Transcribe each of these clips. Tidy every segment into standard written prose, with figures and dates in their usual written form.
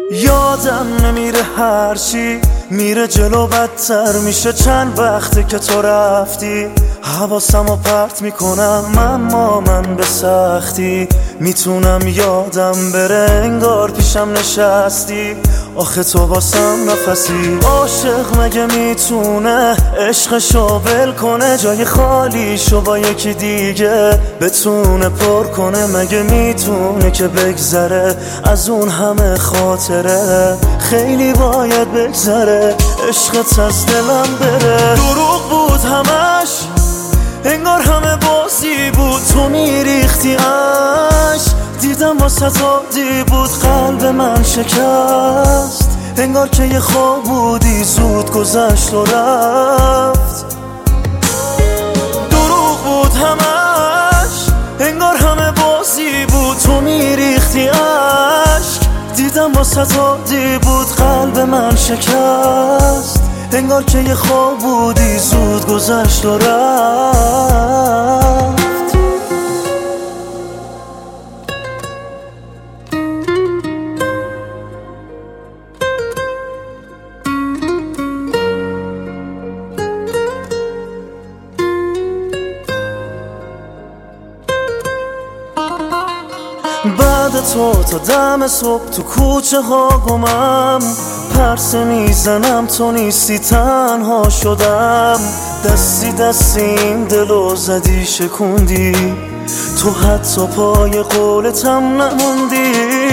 یادم نمیره هرچی میره جلو بدتر میشه. چند وقته که تو رفتی حواسمو پرت میکنم، اما من به سختی میتونم یادم بره انگار پیشم نشستی. آخه تو واسم نفسی. عاشق مگه میتونه عشقشو ول کنه، جای خالیشو با یکی دیگه بتونه پر کنه؟ مگه میتونه که بگذره از اون همه خاطره؟ خیلی باید بگذره عشقت از دلم بره. دروغ بود همش، انگار همه بازی بود، تو میریختی عشق. دیدم واسه عادی بود، قلب من شکست. انگار که یه خواب بودی زود گذشت و رفت. دروغ بود همش، انگار همه بازی بود، تو میریختی عشق. دیدم واسه عادی بود، قلب من شکست. انگار که یه خواب بودی زود گذشت و رفت. بعد تو تا دم صبح تو کوچه ها گمم، پرسه میزنم تو نیستی تنها شدم. دستی دستی این دلو زدی شکوندی، تو حتی پای قولتم نموندی.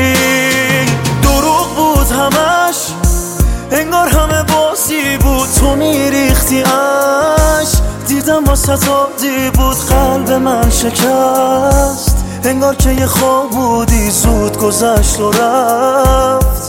دروغ بود همش، انگار همه بازی بود، تو میریختی عشق. دیدم واسه عادی بود، قلب من شکست. انگار که یه خواب بودی زود گذشت و رفت.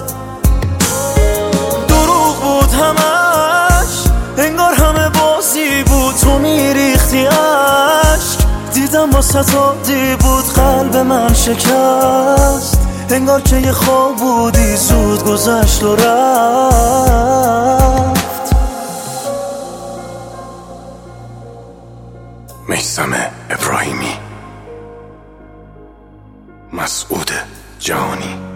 دروغ بود همش، انگار همه بازی بود، تو میریختی عشق. دیدم واسه عادی بود، قلب من شکست. انگار که یه خواب بودی زود گذشت و رفت. میثم ابراهیمی، مسعود جهانی.